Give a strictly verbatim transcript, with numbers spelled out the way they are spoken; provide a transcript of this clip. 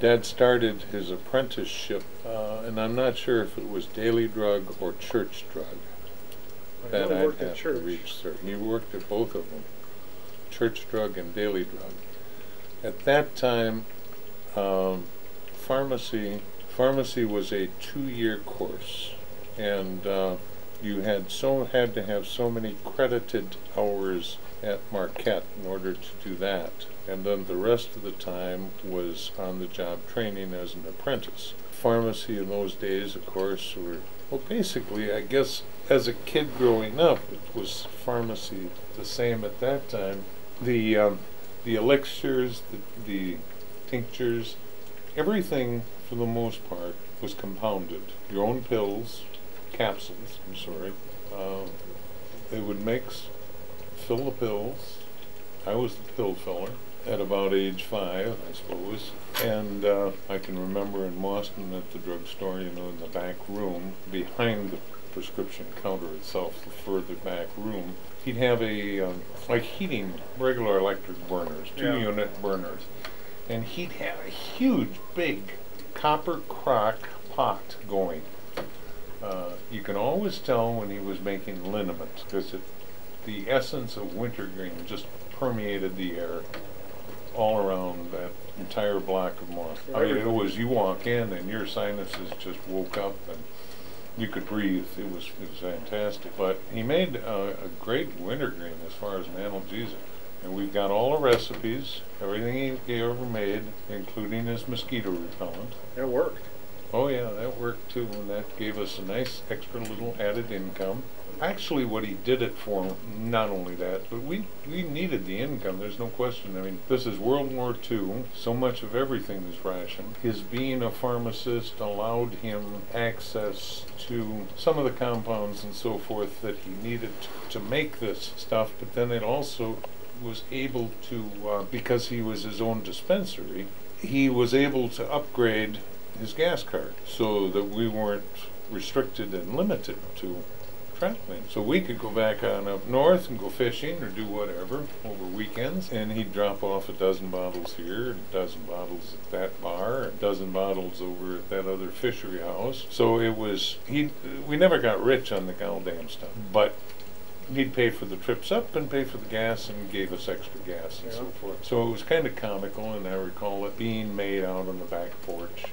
Dad started his apprenticeship, uh, and I'm not sure if it was Daily Drug or Church Drug. I That know he I'd worked at have to church. research. He worked at both of them, Church Drug and Daily Drug. At that time, um, pharmacy pharmacy was a two-year course, and uh, you had so had to have so many credited hours at Marquette in order to do that, and then the rest of the time was on-the-job training as an apprentice. Pharmacy in those days, of course, were well, basically, I guess, as a kid growing up, it was pharmacy the same at that time. The um, the elixirs, the, the tinctures, everything for the most part was compounded. Your own pills, capsules, I'm sorry. Uh, they would mix, fill the pills. I was the pill filler at about age five, I suppose. And uh, I can remember in Boston at the drugstore, you know, in the back room, behind the prescription counter itself, the further back room, he'd have a, um, like heating, regular electric burners, two Yeah. unit burners. And he'd have a huge, big copper crock pot going. Uh, you can always tell when he was making liniment, because it, the essence of wintergreen just permeated the air all around that entire block of Moss. I mean, it was, you walk in and your sinuses just woke up and you could breathe. It was it was fantastic. But he made uh, a great wintergreen as far as an analgesic. And we've got all the recipes, everything he, he ever made, including his mosquito repellent. It worked. Oh yeah, that worked too, and that gave us a nice extra little added income. Actually, what he did it for, not only that, but we, we needed the income, there's no question. I mean, this is World War Two, so much of everything is rationed. His being a pharmacist allowed him access to some of the compounds and so forth that he needed to, to make this stuff, but then it also was able to, uh, because he was his own dispensary, he was able to upgrade his gas card so that we weren't restricted and limited to traveling. So we could go back on up north and go fishing or do whatever over weekends, and he'd drop off a dozen bottles here, a dozen bottles at that bar, a dozen bottles over at that other fishery house. So it was, he, we never got rich on the goddamn stuff, but he'd pay for the trips up and pay for the gas and gave us extra gas and Yeah. so forth. So it was kind of comical, and I recall it being made out on the back porch.